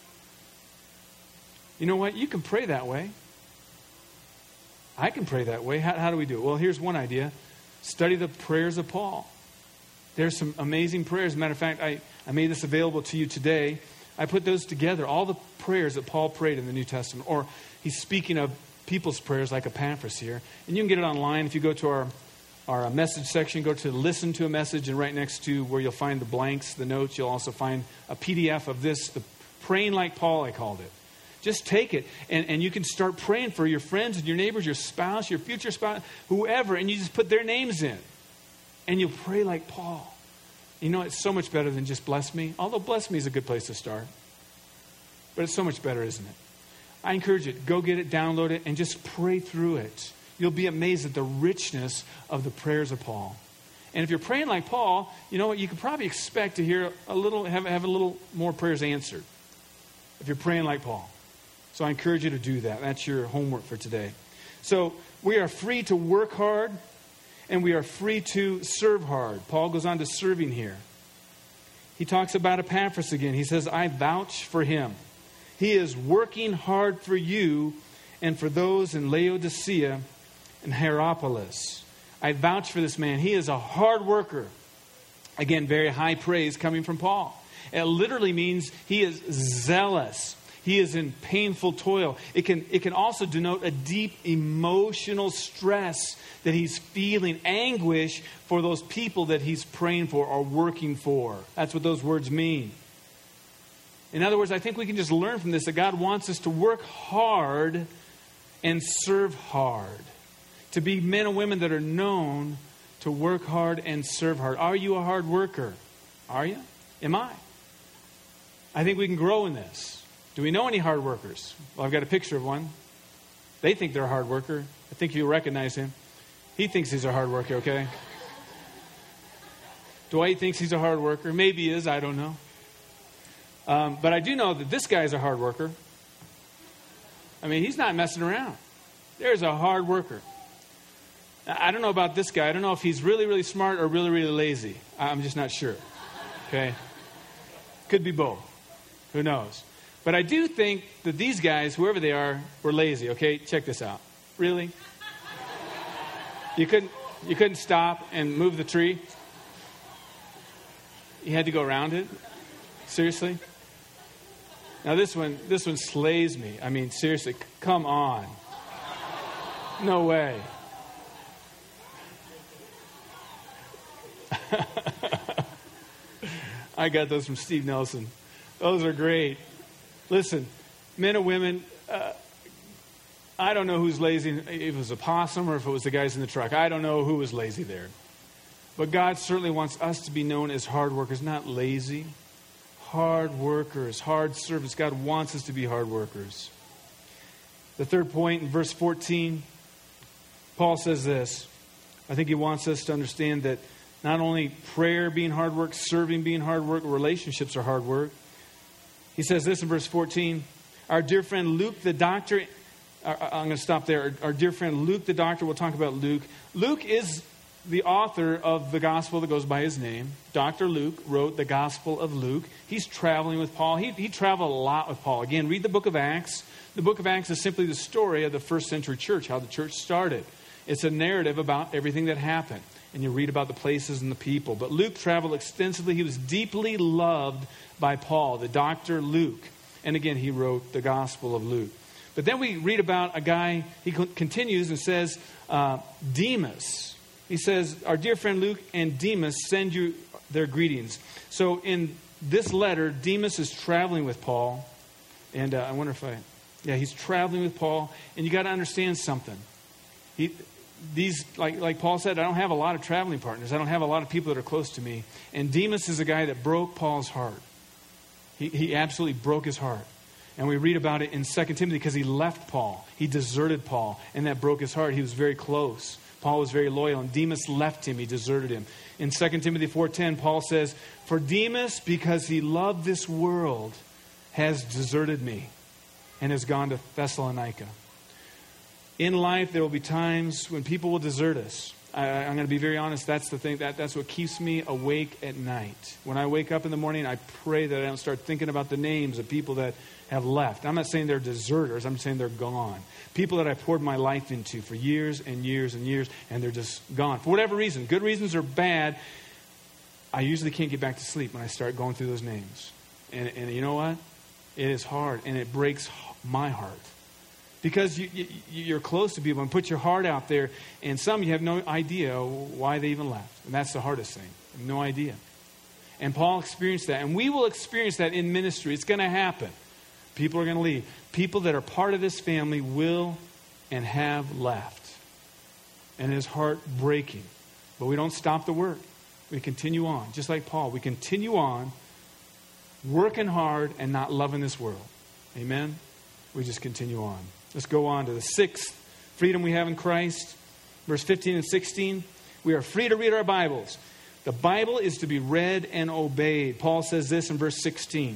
You know what? You can pray that way. I can pray that way. How, how do we do it? Well, here's one idea. Study the prayers of Paul. There's some amazing prayers. As a matter of fact, I, I made this available to you today. I put those together, all the prayers that Paul prayed in the New Testament. Or he's speaking of people's prayers like Epaphras here. And you can get it online. If you go to our, our message section, go to listen to a message, and right next to where you'll find the blanks, the notes, you'll also find a P D F of this, the praying like Paul, I called it. Just take it, and, and you can start praying for your friends and your neighbors, your spouse, your future spouse, whoever, and you just put their names in. And you'll pray like Paul. You know, it's so much better than just bless me. Although bless me is a good place to start. But it's so much better, isn't it? I encourage you, go get it, download it, and just pray through it. You'll be amazed at the richness of the prayers of Paul. And if you're praying like Paul, you know what? You could probably expect to hear a little, have, have a little more prayers answered. If you're praying like Paul. So I encourage you to do that. That's your homework for today. So we are free to work hard, and we are free to serve hard. Paul goes on to serving here. He talks about Epaphras again. He says, I vouch for him. He is working hard for you and for those in Laodicea and Hierapolis. I vouch for this man. He is a hard worker. Again, very high praise coming from Paul. It literally means he is zealous. He is in painful toil. It can, it can also denote a deep emotional stress that he's feeling, anguish for those people that he's praying for or working for. That's what those words mean. In other words, I think we can just learn from this that God wants us to work hard and serve hard. To be men and women that are known to work hard and serve hard. Are you a hard worker? Are you? Am I? I think we can grow in this. Do we know any hard workers? Well, I've got a picture of one. They think they're a hard worker. I think you'll recognize him. He thinks he's a hard worker, okay? Dwight thinks he's a hard worker. Maybe he is, I don't know. Um, but I do know that this guy's a hard worker. I mean, he's not messing around. There's a hard worker. I don't know about this guy. I don't know if he's really, really smart or really, really lazy. I'm just not sure. Okay? Could be both. Who knows? But I do think that these guys, whoever they are, were lazy. Okay? Check this out. Really? You couldn't, you couldn't stop and move the tree? You had to go around it? Seriously? Now this one, this one slays me. I mean, seriously, come on. No way. I got those from Steve Nelson. Those are great. Listen, men and women, uh, I don't know who's lazy, if it was a possum or if it was the guys in the truck. I don't know who was lazy there. But God certainly wants us to be known as hard workers, not lazy. Hard workers, hard servants. God wants us to be hard workers. The third point in verse fourteen, Paul says this. I think he wants us to understand that not only prayer being hard work, serving being hard work, relationships are hard work. He says this in verse fourteen. Our dear friend Luke the doctor, I'm going to stop there. Our dear friend Luke the doctor, we'll talk about Luke. Luke is the author of the gospel that goes by his name. Doctor Luke wrote the Gospel of Luke. He's traveling with Paul. He, he traveled a lot with Paul. Again, read the book of Acts. The book of Acts is simply the story of the first century church, how the church started. It's a narrative about everything that happened. And you read about the places and the people. But Luke traveled extensively. He was deeply loved by Paul, the Doctor Luke. And again, he wrote the Gospel of Luke. But then we read about a guy, he continues and says, uh, Demas. He says, our dear friend Luke and Demas send you their greetings. So in this letter, Demas is traveling with Paul. And uh, I wonder if I... Yeah, he's traveling with Paul. And you got to understand something. He, these, like, like Paul said, I don't have a lot of traveling partners. I don't have a lot of people that are close to me. And Demas is a guy that broke Paul's heart. He, he absolutely broke his heart. And we read about it in Second Timothy because he left Paul. He deserted Paul. And that broke his heart. He was very close. Paul was very loyal. And Demas left him. He deserted him. In Second Timothy four ten, Paul says, for Demas, because he loved this world, has deserted me and has gone to Thessalonica. In life, there will be times when people will desert us. I, I'm going to be very honest. That's the thing. That, that's what keeps me awake at night. When I wake up in the morning, I pray that I don't start thinking about the names of people that have left. I'm not saying they're deserters. I'm saying they're gone. People that I poured my life into for years and years and years, and they're just gone. For whatever reason, good reasons or bad, I usually can't get back to sleep when I start going through those names. And, and you know what? It is hard, and it breaks my heart. Because you, you, you're close to people and put your heart out there, and some you have no idea why they even left. And that's the hardest thing. No idea. And Paul experienced that. And we will experience that in ministry. It's going to happen. People are going to leave. People that are part of this family will and have left. And it is heartbreaking. But we don't stop the work. We continue on. Just like Paul. We continue on working hard and not loving this world. Amen? We just continue on. Let's go on to the sixth freedom we have in Christ. Verse fifteen and sixteen. We are free to read our Bibles. The Bible is to be read and obeyed. Paul says this in verse sixteen.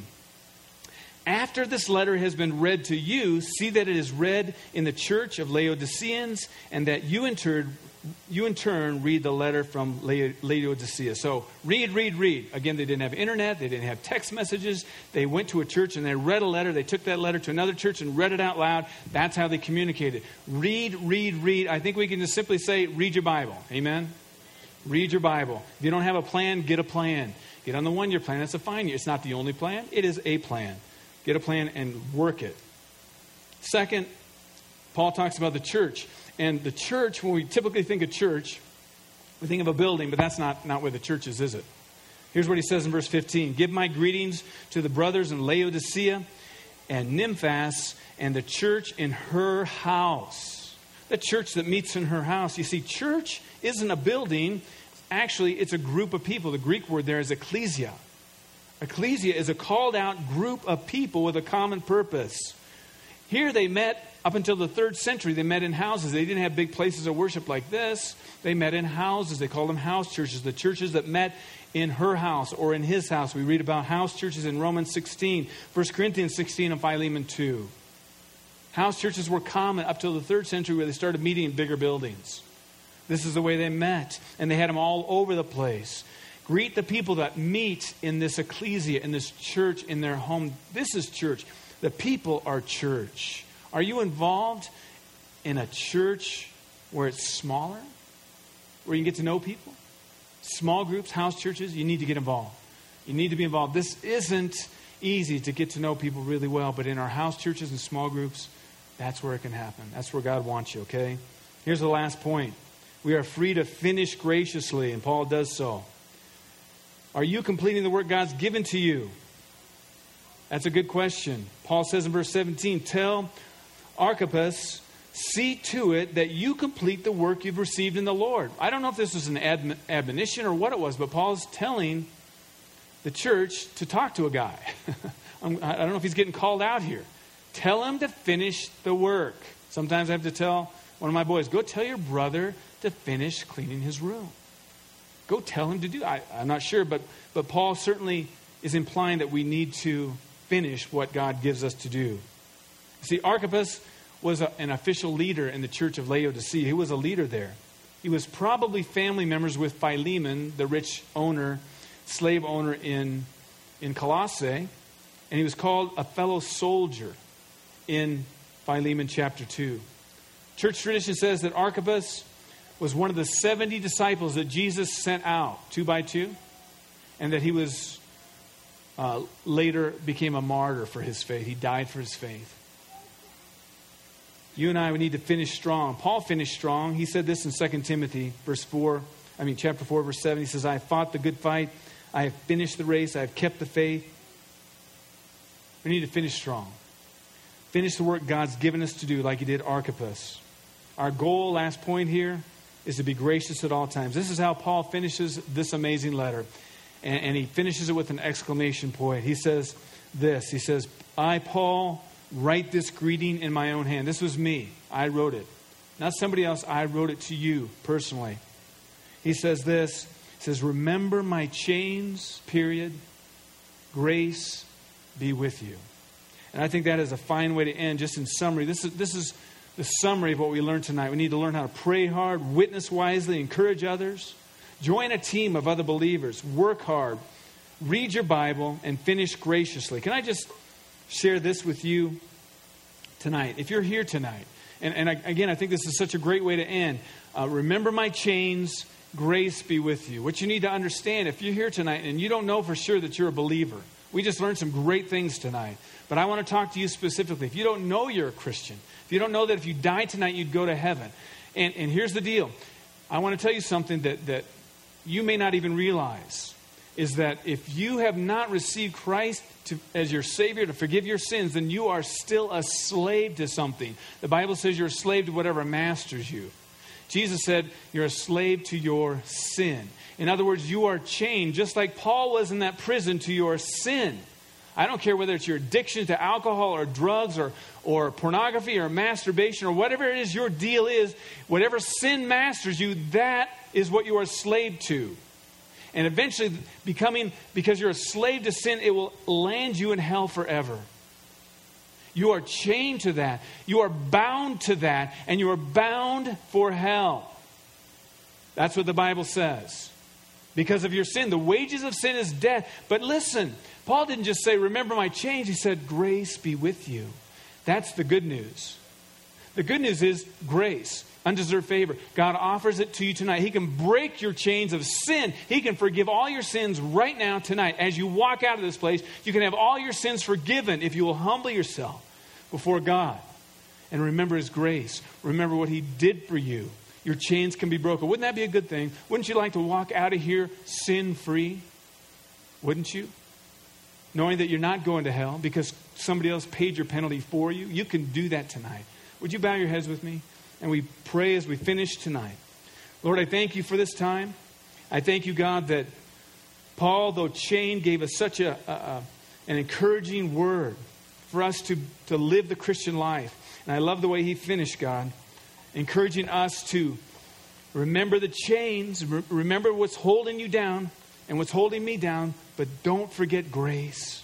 After this letter has been read to you, see that it is read in the church of Laodiceans, and that you in turn, you in turn read the letter from Laodicea. So read, read, read. Again, they didn't have internet. They didn't have text messages. They went to a church and they read a letter. They took that letter to another church and read it out loud. That's how they communicated. Read, read, read. I think we can just simply say, read your Bible. Amen? Read your Bible. If you don't have a plan, get a plan. Get on the one-year plan. That's a fine year. It's not the only plan. It is a plan. Get a plan and work it. Second, Paul talks about the church. And the church, when we typically think of church, we think of a building, but that's not, not where the church is, is it? Here's what he says in verse fifteen. Give my greetings to the brothers in Laodicea and Nymphas and the church in her house. The church that meets in her house. You see, church isn't a building. Actually, it's a group of people. The Greek word there is ecclesia. Ecclesia is a called out group of people with a common purpose. Here they met up until the third century. They met in houses. They didn't have big places of worship like this. They met in houses. They called them house churches. The churches that met in her house or in his house. We read about house churches in Romans sixteen, First Corinthians sixteen, and Philemon two. House churches were common up till the third century where they started meeting in bigger buildings. This is the way they met. And they had them all over the place. Greet the people that meet in this ecclesia, in this church, in their home. This is church. The people are church. Are you involved in a church where it's smaller? Where you can get to know people? Small groups, house churches, you need to get involved. You need to be involved. This isn't easy to get to know people really well, but in our house churches and small groups, that's where it can happen. That's where God wants you, okay? Here's the last point. We are free to finish graciously, and Paul does so. Are you completing the work God's given to you? That's a good question. Paul says in verse seventeen, tell Archippus, see to it that you complete the work you've received in the Lord. I don't know if this was an adm- admonition or what it was, but Paul's telling the church to talk to a guy. I don't know if he's getting called out here. Tell him to finish the work. Sometimes I have to tell one of my boys, go tell your brother to finish cleaning his room. Go tell him to do I, I'm not sure, but, but Paul certainly is implying that we need to finish what God gives us to do. See, Archippus was a, an official leader in the church of Laodicea. He was a leader there. He was probably family members with Philemon, the rich owner, slave owner in, in Colossae. And he was called a fellow soldier in Philemon chapter two. Church tradition says that Archippus was one of the seventy disciples that Jesus sent out, two by two, and that he was uh, later became a martyr for his faith. He died for his faith. You and I, we need to finish strong. Paul finished strong. He said this in Second Timothy, verse four. I mean, chapter four, verse seven. He says, I have fought the good fight. I have finished the race. I have kept the faith. We need to finish strong. Finish the work God's given us to do like he did Archippus. Our goal, last point here, is to be gracious at all times. This is how Paul finishes this amazing letter. And, and he finishes it with an exclamation point. He says this. He says, I, Paul, write this greeting in my own hand. This was me. I wrote it. Not somebody else. I wrote it to you personally. He says this. He says, remember my chains, period. Grace be with you. And I think that is a fine way to end. Just in summary, this is this is the summary of what we learned tonight. We need to learn how to pray hard, witness wisely, encourage others, join a team of other believers, work hard, read your Bible, and finish graciously. Can I just share this with you tonight? If you're here tonight, and, and I, again, I think this is such a great way to end. Uh, remember my chains, grace be with you. What you need to understand, if you're here tonight and you don't know for sure that you're a believer, we just learned some great things tonight. But I want to talk to you specifically. If you don't know you're a Christian, if you don't know that if you died tonight, you'd go to heaven. And, and here's the deal. I want to tell you something that, that you may not even realize. Is that if you have not received Christ to, as your Savior to forgive your sins, then you are still a slave to something. The Bible says you're a slave to whatever masters you. Jesus said you're a slave to your sin. In other words, you are chained, just like Paul was in that prison, to your sin. I don't care whether it's your addiction to alcohol or drugs or, or pornography or masturbation or whatever it is your deal is. Whatever sin masters you, that is what you are a slave to. And eventually, becoming, because you're a slave to sin, it will land you in hell forever. You are chained to that. You are bound to that. And you are bound for hell. That's what the Bible says. Because of your sin. The wages of sin is death. But listen, Paul didn't just say, remember my chains. He said, grace be with you. That's the good news. The good news is grace. Undeserved favor. God offers it to you tonight. He can break your chains of sin. He can forgive all your sins right now tonight. As you walk out of this place, you can have all your sins forgiven if you will humble yourself before God. And remember His grace. Remember what He did for you. Your chains can be broken. Wouldn't that be a good thing? Wouldn't you like to walk out of here sin-free? Wouldn't you? Knowing that you're not going to hell because somebody else paid your penalty for you. You can do that tonight. Would you bow your heads with me? And we pray as we finish tonight. Lord, I thank you for this time. I thank you, God, that Paul, though chained, gave us such a, a, a an encouraging word for us to, to live the Christian life. And I love the way he finished, God, encouraging us to remember the chains, re- remember what's holding you down and what's holding me down, but don't forget grace.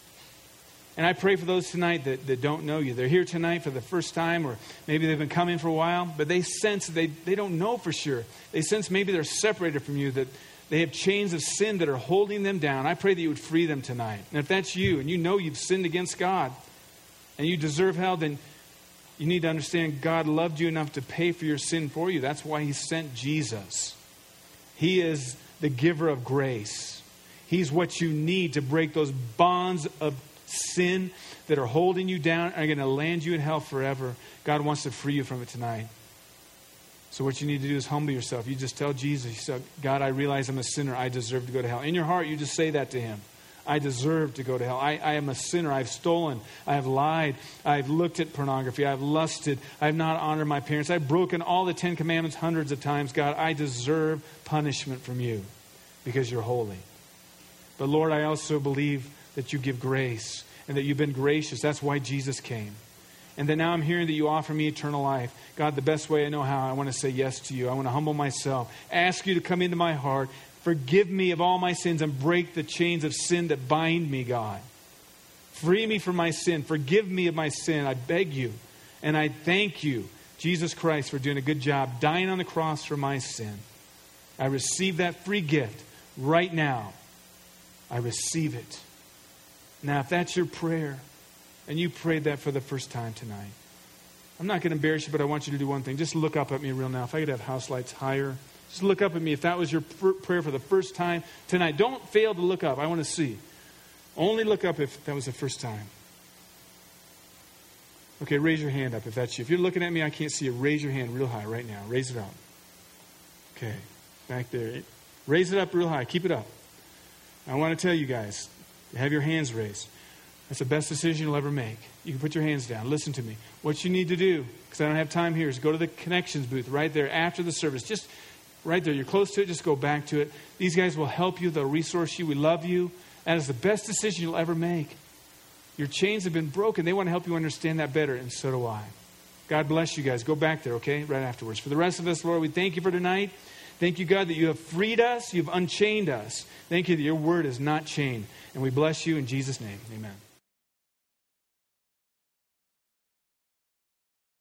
And I pray for those tonight that, that don't know you. They're here tonight for the first time, or maybe they've been coming for a while, but they sense they, they don't know for sure. They sense maybe they're separated from you, that they have chains of sin that are holding them down. I pray that you would free them tonight. And if that's you, and you know you've sinned against God, and you deserve hell, then you need to understand God loved you enough to pay for your sin for you. That's why He sent Jesus. He is the giver of grace. He's what you need to break those bonds of sin that are holding you down and are going to land you in hell forever. God wants to free you from it tonight. So what you need to do is humble yourself. You just tell Jesus, you say, God, I realize I'm a sinner. I deserve to go to hell. In your heart, you just say that to him. I deserve to go to hell. I, I am a sinner. I've stolen. I have lied. I've looked at pornography. I've lusted. I have not honored my parents. I've broken all the Ten Commandments hundreds of times. God, I deserve punishment from you because you're holy. But Lord, I also believe that you give grace and that you've been gracious. That's why Jesus came. And then now I'm hearing that you offer me eternal life. God, the best way I know how, I want to say yes to you. I want to humble myself. Ask you to come into my heart. Forgive me of all my sins and break the chains of sin that bind me, God. Free me from my sin. Forgive me of my sin. I beg you. And I thank you, Jesus Christ, for doing a good job, dying on the cross for my sin. I receive that free gift right now. I receive it. Now, if that's your prayer, and you prayed that for the first time tonight, I'm not going to embarrass you, but I want you to do one thing. Just look up at me real now. If I could have house lights higher. Just look up at me if that was your pr- prayer for the first time tonight. Don't fail to look up. I want to see. Only look up if that was the first time. Okay, raise your hand up if that's you. If you're looking at me, I can't see you. Raise your hand real high right now. Raise it up. Okay, back there. Raise it up real high. Keep it up. I want to tell you guys, have your hands raised. That's the best decision you'll ever make. You can put your hands down. Listen to me. What you need to do, because I don't have time here, is go to the connections booth right there after the service. Just right there. You're close to it. Just go back to it. These guys will help you. They'll resource you. We love you. That is the best decision you'll ever make. Your chains have been broken. They want to help you understand that better, and so do I. God bless you guys. Go back there, okay? Right afterwards. For the rest of us, Lord, we thank you for tonight. Thank you, God, that you have freed us. You've unchained us. Thank you that your word is not chained. And we bless you in Jesus' name. Amen.